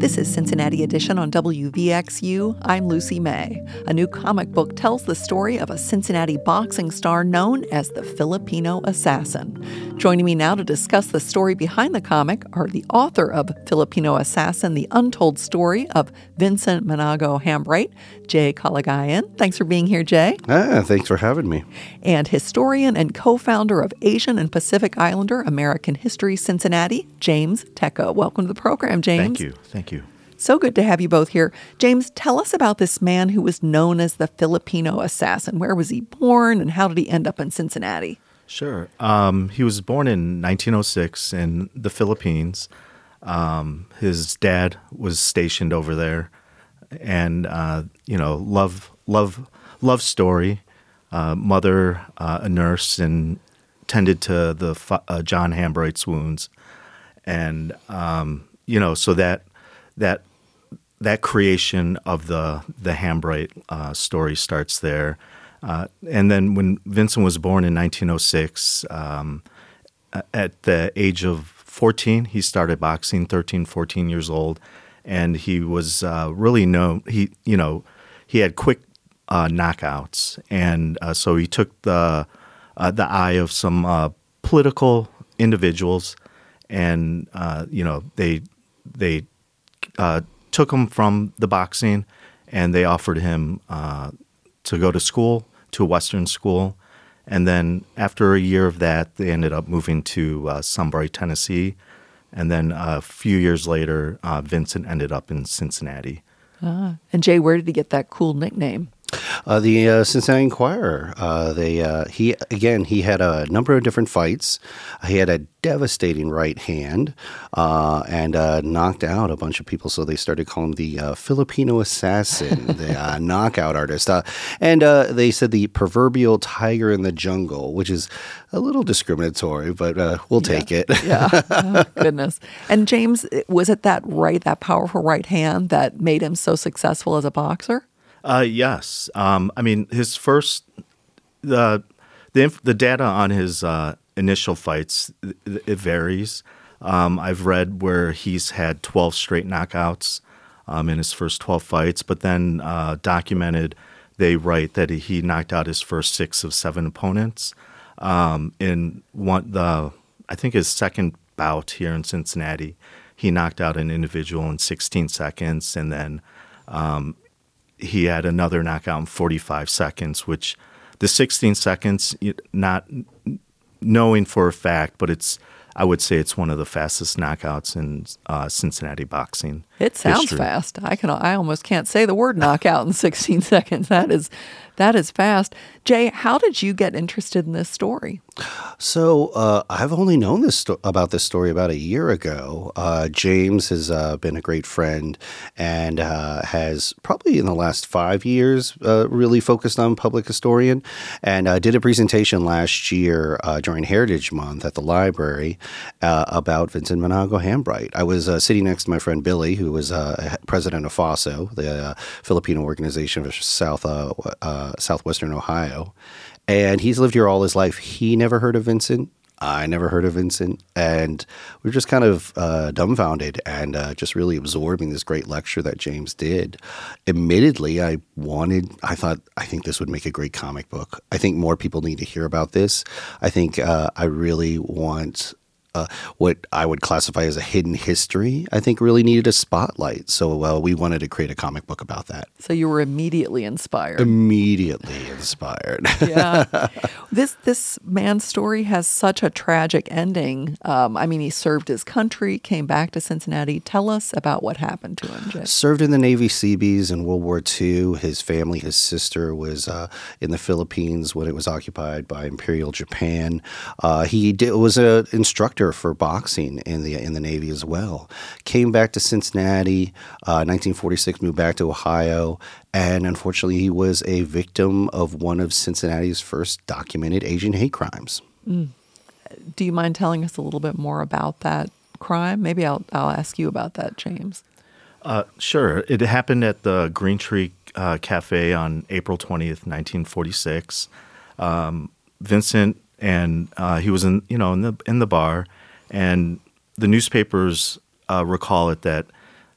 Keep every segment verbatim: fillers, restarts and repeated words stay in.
This is Cincinnati Edition on W V X U. I'm Lucy May. A new comic book tells the story of a Cincinnati boxing star known as the Filipino Assassin. Joining me now to discuss the story behind the comic are the author of Filipino Assassin, The Untold Story of Vincent Manago Hambright, Jay Kalagayan. Thanks for being here, Jay. Ah, thanks for having me. And historian and co-founder of Asian and Pacific Islander American History Cincinnati, James Tecco. Welcome to the program, James. Thank you. Thank you. So good to have you both here. James, tell us about this man who was known as the Filipino Assassin. Where was he born and how did he end up in Cincinnati? Sure. Um, he was born in nineteen oh six in the Philippines. Um, his dad was stationed over there, and uh, you know, love, love, love story. Uh, mother, uh, a nurse, and tended to the uh, John Hambright's wounds, and um, you know, so that that that creation of the the Hambright uh, story starts there. Uh, and then when Vincent was born in nineteen oh six, um, at the age of fourteen, he started boxing, thirteen, fourteen years old. And he was uh, really known, he, you know, he had quick uh, knockouts. And uh, so he took the, uh, the eye of some uh, political individuals and, uh, you know, they, they uh, took him from the boxing and they offered him uh, to go to school, to a Western school. And then after a year of that, they ended up moving to uh, Sunbury, Tennessee. And then a few years later, uh, Vincent ended up in Cincinnati. Ah, and Jay, where did he get that cool nickname? Uh, the uh, Cincinnati Enquirer. Uh, they uh, he again he had a number of different fights. He had a devastating right hand uh, and uh, knocked out a bunch of people. So they started calling him the uh, Filipino Assassin, the uh, knockout artist. Uh, and uh, they said the proverbial tiger in the jungle, which is a little discriminatory, but uh, we'll yeah. take it. yeah, oh, goodness. And James, was it that right, that powerful right hand that made him so successful as a boxer? Uh, yes. Um, I mean, his first, the the, inf- the data on his uh, initial fights, it, it varies. Um, I've read where he's had twelve straight knockouts um, in his first twelve fights, but then uh, documented, they write that he knocked out his first six of seven opponents. Um, in one, the I think his second bout here in Cincinnati, he knocked out an individual in sixteen seconds, and then um, he had another knockout in forty-five seconds, which the sixteen seconds, not knowing for a fact, but it's, I would say it's one of the fastest knockouts in uh, Cincinnati boxing. It sounds history. fast. I can, I almost can't say the word knockout in sixteen seconds. That is, that is fast. Jay, how did you get interested in this story? So uh, I've only known this sto- about this story about a year ago. Uh, James has uh, been a great friend and uh, has probably in the last five years uh, really focused on public historian and uh, did a presentation last year uh, during Heritage Month at the library uh, about Vincent Manago Hambright. I was uh, sitting next to my friend Billy, who was uh, president of FASO, the uh, Filipino Organization for South uh, uh, Southwestern Ohio. And he's lived here all his life. He never heard of Vincent. I never heard of Vincent. And we were just kind of uh, dumbfounded and uh, just really absorbing this great lecture that James did. Admittedly, I wanted, I thought, I think this would make a great comic book. I think more people need to hear about this. I think uh, I really want Uh, what I would classify as a hidden history, I think really needed a spotlight. So uh, we wanted to create a comic book about that. So you were immediately inspired. Immediately inspired. yeah. This this man's story has such a tragic ending. Um, I mean, he served his country, came back to Cincinnati. Tell us about what happened to him, Jay. Served in the Navy Seabees in World War Two. His family, his sister was uh, in the Philippines when it was occupied by Imperial Japan. Uh, he did, was an instructor for boxing in the in the Navy as well. Came back to Cincinnati, uh, nineteen forty-six, moved back to Ohio, and unfortunately he was a victim of one of Cincinnati's first documented Asian hate crimes. Mm. Do you mind telling us a little bit more about that crime? Maybe I'll I'll ask you about that, James. Uh, sure. It happened at the Green Tree uh, Cafe on April twentieth, nineteen forty-six. Um, Vincent and uh, he was in, you know, in the in the bar, and the newspapers uh, recall it that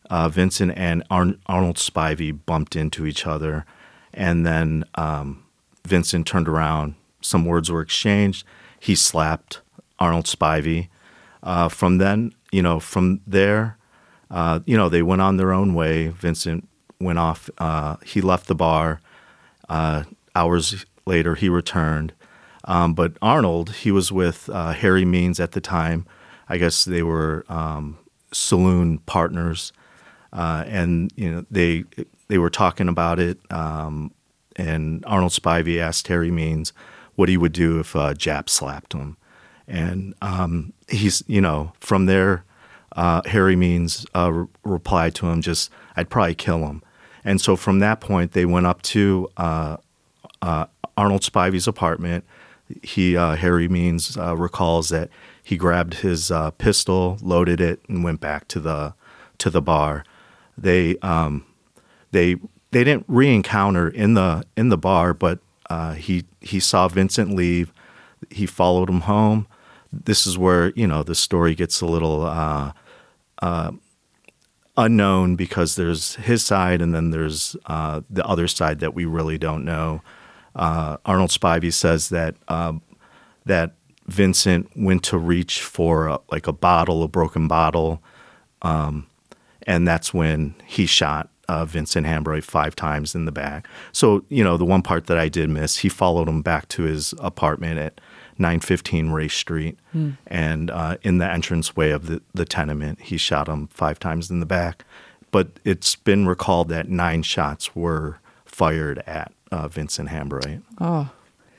uh, Vincent and Ar- Arnold Spivey bumped into each other, and then um, Vincent turned around. Some words were exchanged. He slapped Arnold Spivey. Uh, from then, you know, from there, uh, you know, they went on their own way. Vincent went off. Uh, he left the bar. Uh, hours later, he returned. Um, but Arnold, he was with uh, Harry Means at the time. I guess they were um, saloon partners, uh, and you know they they were talking about it. Um, and Arnold Spivey asked Harry Means what he would do if uh, Jap slapped him, and um, he's you know from there, uh, Harry Means uh, re- replied to him, just I'd probably kill him. And so from that point, they went up to uh, uh, Arnold Spivey's apartment. He uh, Harry Means uh, recalls that he grabbed his uh, pistol, loaded it, and went back to the to the bar. They um, they they didn't re-encounter in the in the bar, but uh, he he saw Vincent leave. He followed him home. This is where you know the story gets a little uh, uh, unknown, because there's his side and then there's uh, the other side that we really don't know. Uh, Arnold Spivey says that um, that Vincent went to reach for a, like a bottle, a broken bottle, um, and that's when he shot uh, Vincent Hambroy five times in the back. So, you know, the one part that I did miss, he followed him back to his apartment at nine fifteen Race Street, mm. and uh, in the entranceway of the, the tenement, he shot him five times in the back. But it's been recalled that nine shots were fired at uh, Vincent Hambroy. Oh.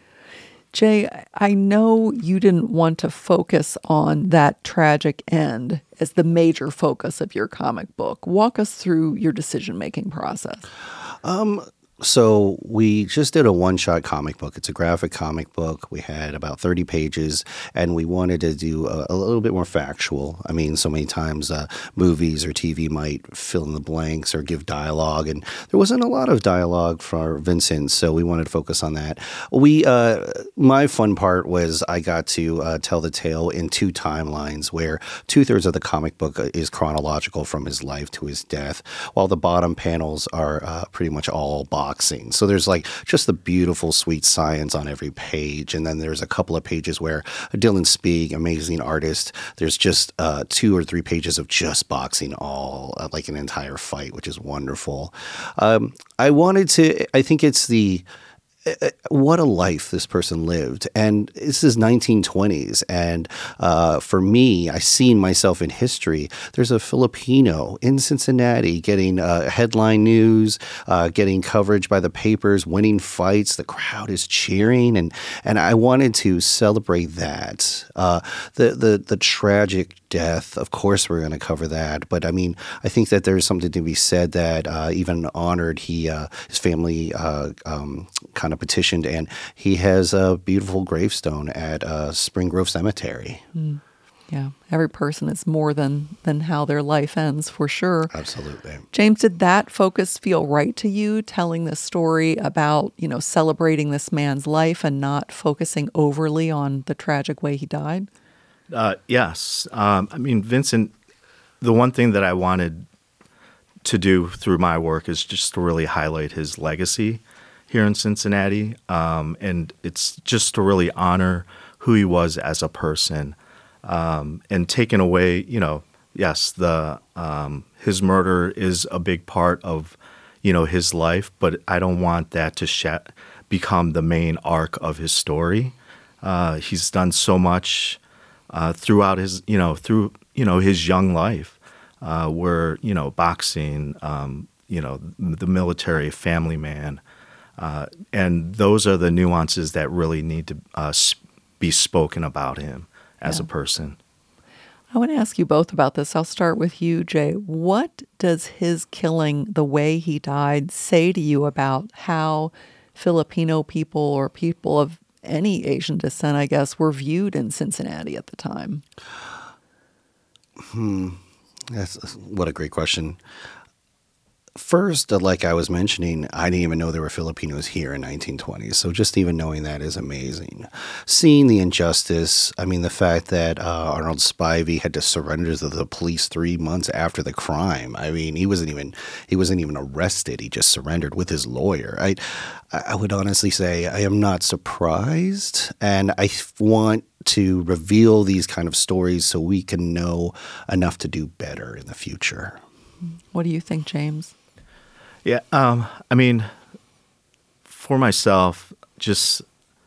Jay, I know you didn't want to focus on that tragic end as the major focus of your comic book. Walk us through your decision-making process. Um, so we just did a one-shot comic book. It's a graphic comic book. We had about thirty pages, and we wanted to do a, a little bit more factual. I mean, so many times uh, movies or T V might fill in the blanks or give dialogue, and there wasn't a lot of dialogue for Vincent, so we wanted to focus on that. We, uh, my fun part was I got to uh, tell the tale in two timelines, where two-thirds of the comic book is chronological from his life to his death, while the bottom panels are uh, pretty much all boxing. So there's like just the beautiful, sweet science on every page. And then there's a couple of pages where Dylan Spieg, amazing artist, there's just uh, two or three pages of just boxing all, uh, like an entire fight, which is wonderful. Um, I wanted to, I think it's the, what a life this person lived. And this is nineteen twenties. And uh, for me, I seen myself in history. There's a Filipino in Cincinnati getting uh, headline news, uh, getting coverage by the papers, winning fights. The crowd is cheering. And, and I wanted to celebrate that. Uh, the, the, the tragic death, of course, we're going to cover that. But I mean, I think that there's something to be said that uh, even honored. He, uh, his family uh, um, kind of petitioned, and he has a beautiful gravestone at uh, Spring Grove Cemetery. Mm. Yeah, every person is more than than how their life ends, for sure. Absolutely. James, did that focus feel right to you, telling the story about, you know, celebrating this man's life and not focusing overly on the tragic way he died? Uh, yes. Um, I mean, Vincent, the one thing that I wanted to do through my work is just to really highlight his legacy here in Cincinnati. Um, and it's just to really honor who he was as a person. Um, and taking away, you know, yes, the um, his murder is a big part of, you know, his life, but I don't want that to sh- become the main arc of his story. Uh, he's done so much Uh, throughout his, you know, through, you know, his young life, uh, where, you know, boxing, um, you know, the military, family man. Uh, and those are the nuances that really need to uh, be spoken about him as yeah. a person. I want to ask you both about this. I'll start with you, Jay. What does his killing, the way he died, say to you about how Filipino people or people of any Asian descent, I guess, were viewed in Cincinnati at the time? Hmm. That's what a great question. First, uh, like I was mentioning, I didn't even know there were Filipinos here in nineteen twenty. So just even knowing that is amazing. Seeing the injustice, I mean, the fact that uh, Arnold Spivey had to surrender to the police three months after the crime. I mean, he wasn't even he wasn't even arrested. He just surrendered with his lawyer. I I would honestly say I am not surprised, and I want to reveal these kind of stories so we can know enough to do better in the future. What do you think, James? Yeah, um, I mean, for myself, just,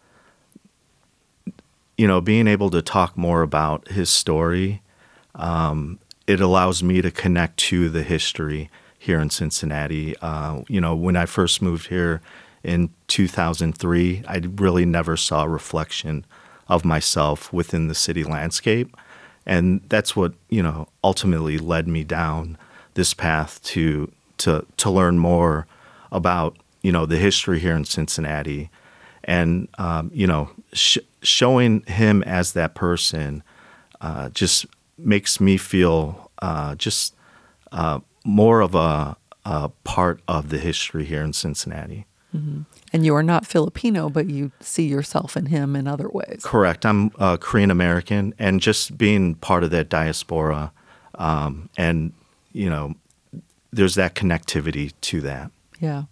you know, being able to talk more about his story, um, it allows me to connect to the history here in Cincinnati. Uh, you know, when I first moved here in two thousand three, I really never saw a reflection of myself within the city landscape. And that's what, you know, ultimately led me down this path to to to learn more about, you know, the history here in Cincinnati, and um, you know, sh- showing him as that person uh, just makes me feel uh, just uh, more of a, a part of the history here in Cincinnati. Mm-hmm. And you are not Filipino, but you see yourself in him in other ways. Correct. I'm uh, Korean American, and just being part of that diaspora, um, and you know, there's that connectivity to that. Yeah.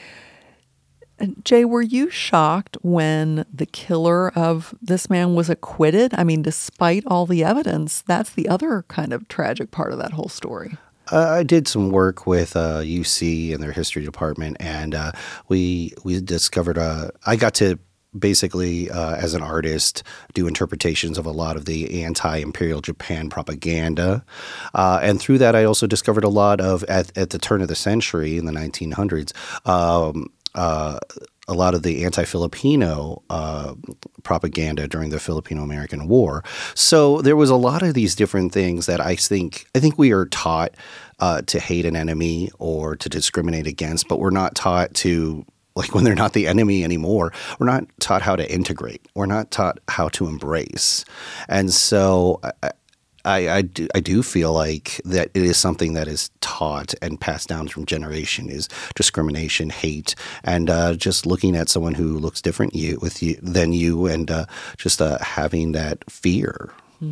And Jay, were you shocked when the killer of this man was acquitted? I mean, despite all the evidence, that's the other kind of tragic part of that whole story. Uh, I did some work with uh, U C and their history department, and uh, we we discovered. Uh, I got to basically, uh, as an artist, do interpretations of a lot of the anti-imperial Japan propaganda, uh, and through that, I also discovered a lot of at at the turn of the century in the nineteen hundreds. Um, uh, a lot of the anti-Filipino uh, propaganda during the Filipino-American War. So there was a lot of these different things that I think I think we are taught uh, to hate an enemy or to discriminate against, but we're not taught to, like when they're not the enemy anymore, we're not taught how to integrate. We're not taught how to embrace. And so I, I, I, do, I do feel like that it is something that is taught and passed down from generation is discrimination, hate, and uh, just looking at someone who looks different you with you than you, and uh, just uh, having that fear. Hmm.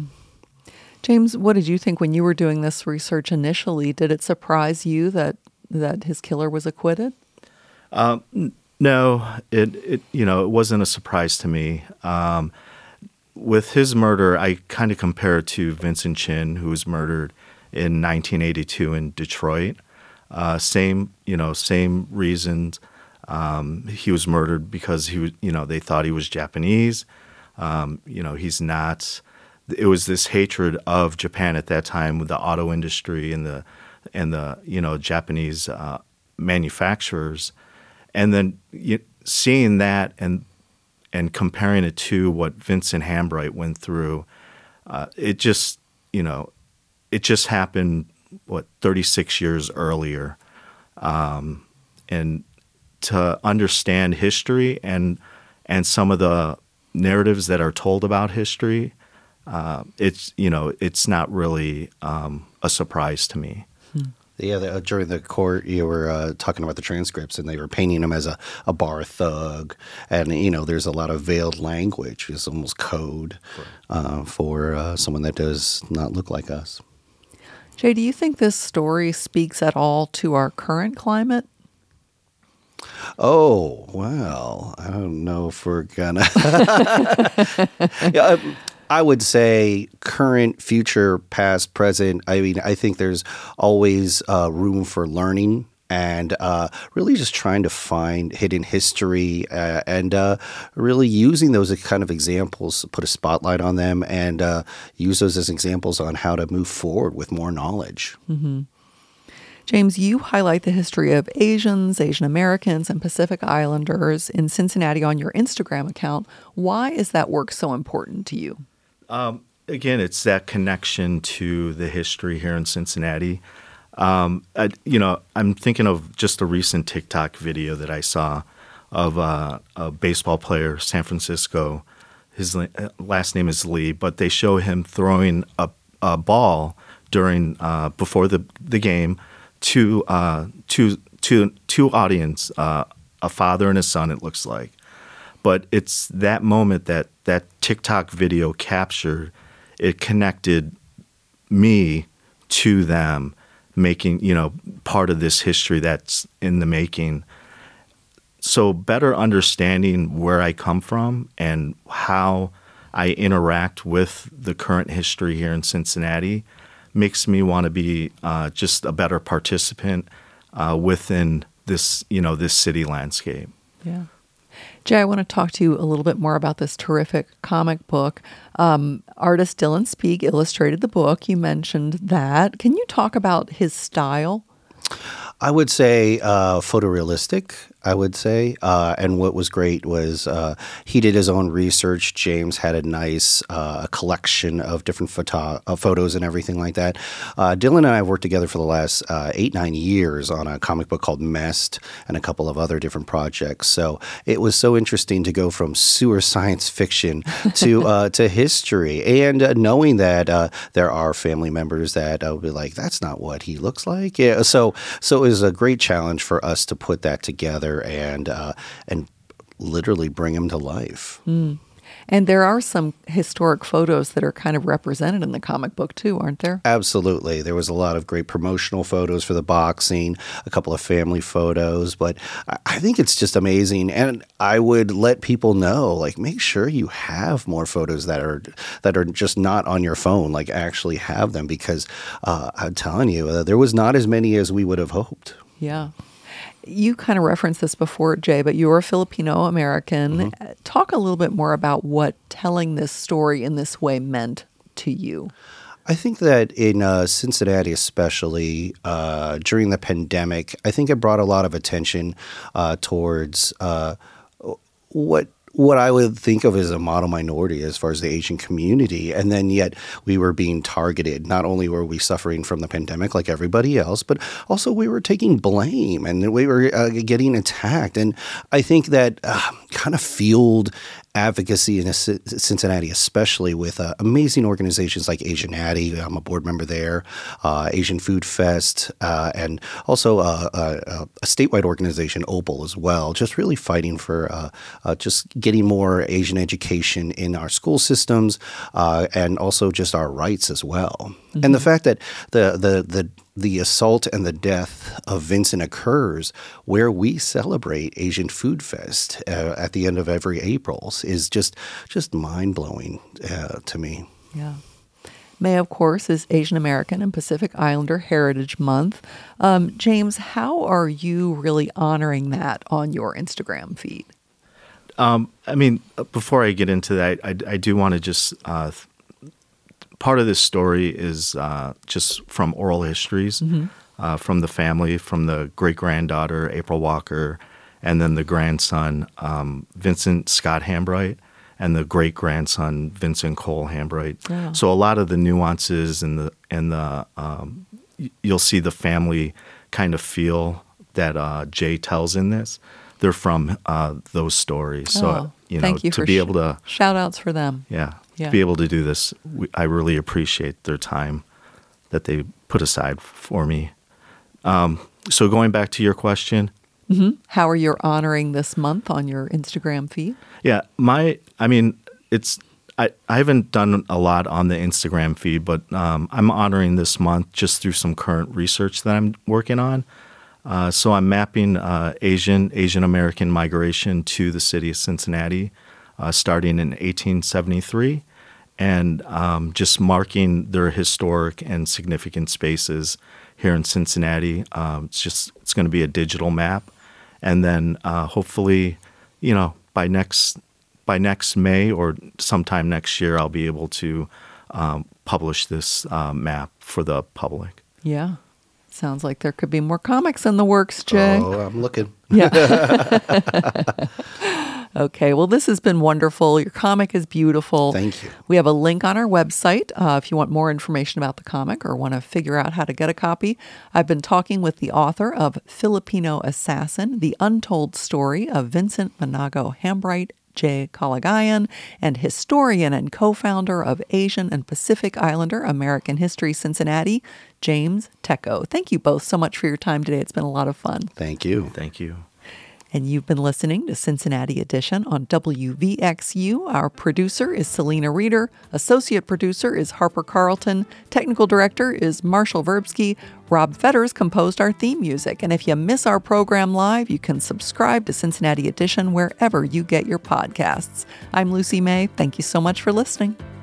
James, what did you think when you were doing this research initially? Did it surprise you that that his killer was acquitted? Um, no, it, it you know it wasn't a surprise to me. Um, With his murder, I kind of compare it to Vincent Chin, who was murdered in nineteen eighty-two in Detroit. Uh, same, you know, same reasons. Um, he was murdered because he was, you know, they thought he was Japanese. Um, you know, he's not. It was this hatred of Japan at that time with the auto industry and the and the you know Japanese uh, manufacturers, and then you, seeing that and. and comparing it to what Vincent Hambright went through, uh, it just, you know, it just happened, what, thirty-six years earlier. Um, and to understand history and and some of the narratives that are told about history, uh, it's, you know, it's not really um, a surprise to me. Hmm. Yeah, the, uh, during the court, you were uh, talking about the transcripts, and they were painting him as a, a bar thug. And, you know, there's a lot of veiled language. It's almost code uh, for uh, someone that does not look like us. Jay, do you think this story speaks at all to our current climate? Oh, well, I don't know if we're going to. Yeah, um, I would say current, future, past, present. I mean, I think there's always uh, room for learning and uh, really just trying to find hidden history uh, and uh, really using those as kind of examples, put a spotlight on them, and uh, use those as examples on how to move forward with more knowledge. Mm-hmm. James, you highlight the history of Asians, Asian Americans, and Pacific Islanders in Cincinnati on your Instagram account. Why is that work so important to you? Um, again, it's that connection to the history here in Cincinnati. Um, I, you know, I'm thinking of just a recent TikTok video that I saw of uh, a baseball player, San Francisco. His last name is Lee, but they show him throwing a, a ball during uh, before the the game two uh, two two two audience, uh, a father and a son. It looks like, but it's that moment that that TikTok video captured. It connected me to them, making, you know, part of this history that's in the making. So better understanding where I come from and how I interact with the current history here in Cincinnati makes me want to be uh, just a better participant uh, within this, you know, this city landscape. Yeah. Jay, I want to talk to you a little bit more about this terrific comic book. Um, artist Dylan Spieg illustrated the book. You mentioned that. Can you talk about his style? I would say uh, photorealistic, I would say. Uh, and what was great was uh, he did his own research. James had a nice uh, collection of different photo- uh, photos and everything like that. Uh, Dylan and I have worked together for the last uh, eight, nine years on a comic book called Mest and a couple of other different projects. So it was so interesting to go from sewer science fiction to uh, to history. And uh, knowing that uh, there are family members that uh, will be like, that's not what he looks like. Yeah. So, so it was a great challenge for us to put that together and uh, and literally bring him to life. Mm. And there are some historic photos that are kind of represented in the comic book too, aren't there? Absolutely. There was a lot of great promotional photos for the boxing, a couple of family photos, but I think it's just amazing. And I would let people know, like, make sure you have more photos that are that are just not on your phone, like actually have them, because uh, I'm telling you, uh, there was not as many as we would have hoped. Yeah. You kind of referenced this before, Jay, but you're a Filipino American. Mm-hmm. Talk a little bit more about what telling this story in this way meant to you. I think that in uh, Cincinnati especially, uh, during the pandemic, I think it brought a lot of attention uh, towards uh, what what I would think of as a model minority as far as the Asian community. And then yet we were being targeted. Not only were we suffering from the pandemic like everybody else, but also we were taking blame and we were uh, getting attacked. And I think that uh, kind of fueled advocacy in Cincinnati, especially with uh, amazing organizations like Asianati. I'm a board member there, uh, Asian Food Fest, uh, and also uh, a, a statewide organization, Opal, as well, just really fighting for uh, uh, just getting more Asian education in our school systems uh, and also just our rights as well. Mm-hmm. And the fact that the the the the assault and the death of Vincent occurs where we celebrate Asian Food Fest uh, at the end of every April is just just mind-blowing uh, to me. Yeah. May, of course, is Asian American and Pacific Islander Heritage Month. Um, James, how are you really honoring that on your Instagram feed? Um, I mean, before I get into that, I, I do want to just uh, part of this story is uh, just from oral histories, mm-hmm. uh, from the family, from the great-granddaughter, April Walker, and then the grandson, um, Vincent Scott Hambright, and the great-grandson, Vincent Cole Hambright. Yeah. So a lot of the nuances and the, and the um, you'll see the family kind of feel that uh, Jay tells in this. They're from uh, those stories. Oh, so, you know, thank you to for be able to... Shout-outs for them. Yeah. Yeah. To be able to do this, we, I really appreciate their time that they put aside for me. Um, so going back to your question. Mm-hmm. How are you honoring this month on your Instagram feed? Yeah, my, I mean, it's, I, I haven't done a lot on the Instagram feed, but um, I'm honoring this month just through some current research that I'm working on. Uh, so I'm mapping uh, Asian, Asian American migration to the city of Cincinnati, uh, starting in eighteen seventy-three, and um, just marking their historic and significant spaces here in Cincinnati. Um, it's just, it's going to be a digital map. And then uh, hopefully, you know, by next by next May or sometime next year, I'll be able to um, publish this uh, map for the public. Yeah. Sounds like there could be more comics in the works, Jay. Oh, I'm looking. Yeah. Okay. Well, this has been wonderful. Your comic is beautiful. Thank you. We have a link on our website uh, if you want more information about the comic or want to figure out how to get a copy. I've been talking with the author of Filipino Assassin, The Untold Story of Vincent Manago Hambright, J. Kalagayan, and historian and co-founder of Asian and Pacific Islander American History Cincinnati, James Tecco. Thank you both so much for your time today. It's been a lot of fun. Thank you. Thank you. And you've been listening to Cincinnati Edition on W V X U. Our producer is Selena Reeder. Associate producer is Harper Carlton. Technical director is Marshall Verbsky. Rob Fetters composed our theme music. And if you miss our program live, you can subscribe to Cincinnati Edition wherever you get your podcasts. I'm Lucy May. Thank you so much for listening.